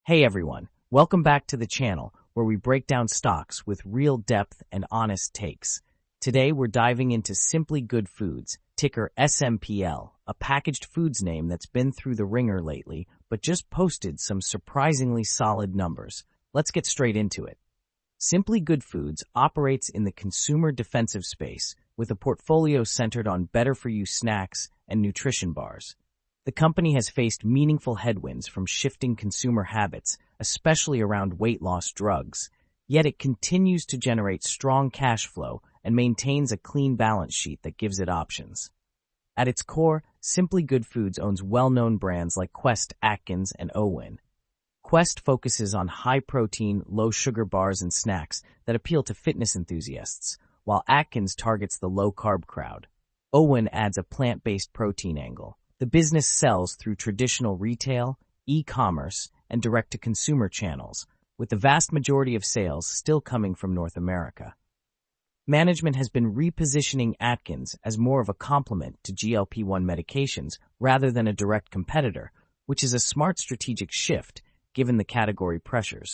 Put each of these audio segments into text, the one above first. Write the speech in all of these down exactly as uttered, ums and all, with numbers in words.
Hey everyone, welcome back to the channel where we break down stocks with real depth and honest takes. Today we're diving into Simply Good Foods, ticker S M P L, a packaged foods name that's been through the ringer lately but just posted some surprisingly solid numbers. Let's get straight into it. Simply Good Foods operates in the consumer defensive space with a portfolio centered on better-for-you snacks and nutrition bars. The company has faced meaningful headwinds from shifting consumer habits, especially around weight loss drugs, yet it continues to generate strong cash flow and maintains a clean balance sheet that gives it options. At its core, Simply Good Foods owns well-known brands like Quest, Atkins, and OWYN. Quest focuses on high-protein, low-sugar bars and snacks that appeal to fitness enthusiasts, while Atkins targets the low-carb crowd. OWYN adds a plant-based protein angle. The business sells through traditional retail, e-commerce, and direct-to-consumer channels, with the vast majority of sales still coming from North America. Management has been repositioning Atkins as more of a complement to G L P one medications rather than a direct competitor, which is a smart strategic shift given the category pressures.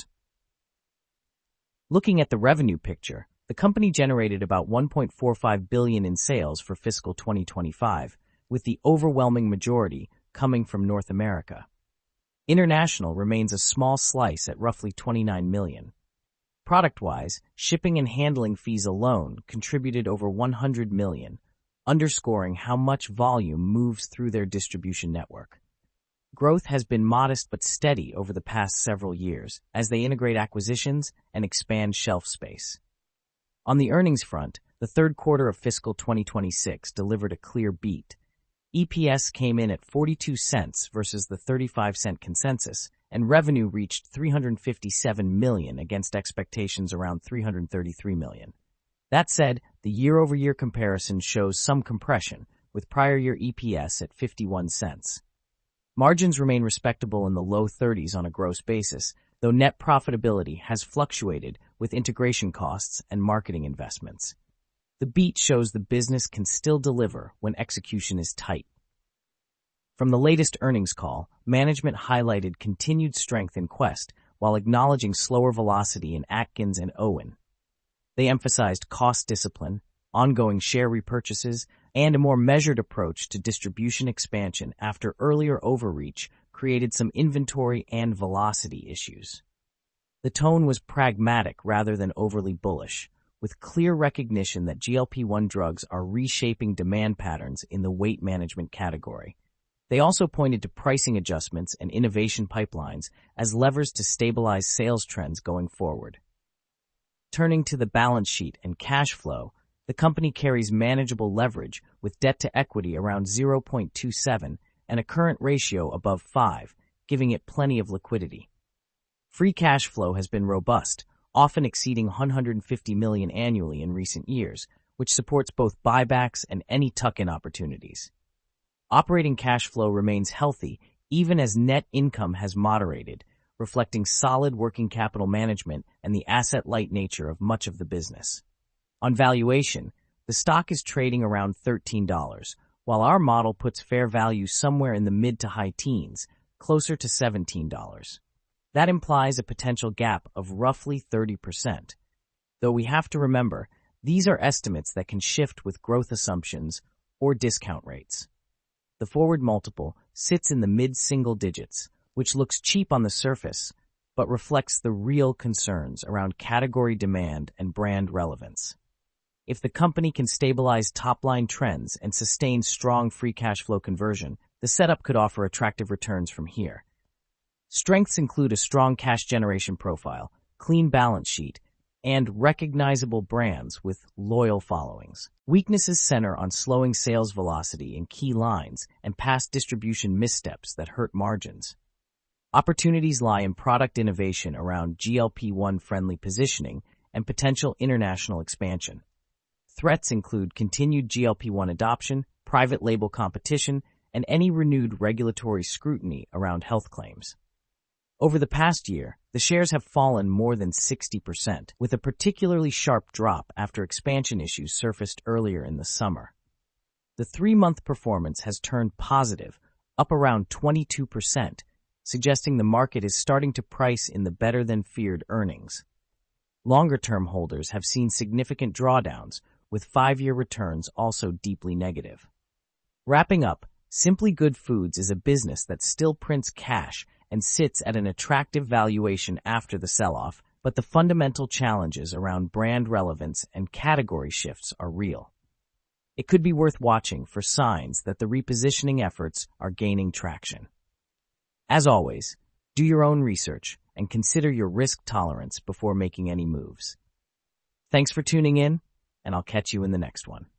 Looking at the revenue picture, the company generated about one point four five billion dollars in sales for fiscal twenty twenty-five, with the overwhelming majority coming from North America. International remains a small slice at roughly twenty-nine million dollars. Product-wise, shipping and handling fees alone contributed over one hundred million dollars, underscoring how much volume moves through their distribution network. Growth has been modest but steady over the past several years as they integrate acquisitions and expand shelf space. On the earnings front, the third quarter of fiscal twenty twenty-six delivered a clear beat. E P S came in at forty-two cents versus the thirty-five cent consensus, and revenue reached three hundred fifty-seven million dollars against expectations around three hundred thirty-three million dollars. That said, the year-over-year comparison shows some compression, with prior year E P S at fifty-one cents. Margins remain respectable in the low thirties on a gross basis, though net profitability has fluctuated with integration costs and marketing investments. The beat shows the business can still deliver when execution is tight. From the latest earnings call, management highlighted continued strength in Quest while acknowledging slower velocity in Atkins and OWYN. They emphasized cost discipline, ongoing share repurchases, and a more measured approach to distribution expansion after earlier overreach created some inventory and velocity issues. The tone was pragmatic rather than overly bullish, with clear recognition that G L P one drugs are reshaping demand patterns in the weight management category. They also pointed to pricing adjustments and innovation pipelines as levers to stabilize sales trends going forward. Turning to the balance sheet and cash flow, the company carries manageable leverage with debt to equity around zero point two seven and a current ratio above five, giving it plenty of liquidity. Free cash flow has been robust, often exceeding one hundred fifty million dollars annually in recent years, which supports both buybacks and any tuck-in opportunities. Operating cash flow remains healthy even as net income has moderated, reflecting solid working capital management and the asset-light nature of much of the business. On valuation, the stock is trading around thirteen dollars, while our model puts fair value somewhere in the mid to high teens, closer to seventeen dollars. That implies a potential gap of roughly thirty percent. Though we have to remember, these are estimates that can shift with growth assumptions or discount rates. The forward multiple sits in the mid-single digits, which looks cheap on the surface, but reflects the real concerns around category demand and brand relevance. If the company can stabilize top-line trends and sustain strong free cash flow conversion, the setup could offer attractive returns from here. Strengths include a strong cash generation profile, clean balance sheet, and recognizable brands with loyal followings. Weaknesses center on slowing sales velocity in key lines and past distribution missteps that hurt margins. Opportunities lie in product innovation around G L P one friendly positioning and potential international expansion. Threats include continued G L P one adoption, private label competition, and any renewed regulatory scrutiny around health claims. Over the past year, the shares have fallen more than sixty percent, with a particularly sharp drop after expansion issues surfaced earlier in the summer. The three-month performance has turned positive, up around twenty-two percent, suggesting the market is starting to price in the better-than-feared earnings. Longer-term holders have seen significant drawdowns, with five-year returns also deeply negative. Wrapping up, Simply Good Foods is a business that still prints cash and sits at an attractive valuation after the sell-off, but the fundamental challenges around brand relevance and category shifts are real. It could be worth watching for signs that the repositioning efforts are gaining traction. As always, do your own research and consider your risk tolerance before making any moves. Thanks for tuning in, and I'll catch you in the next one.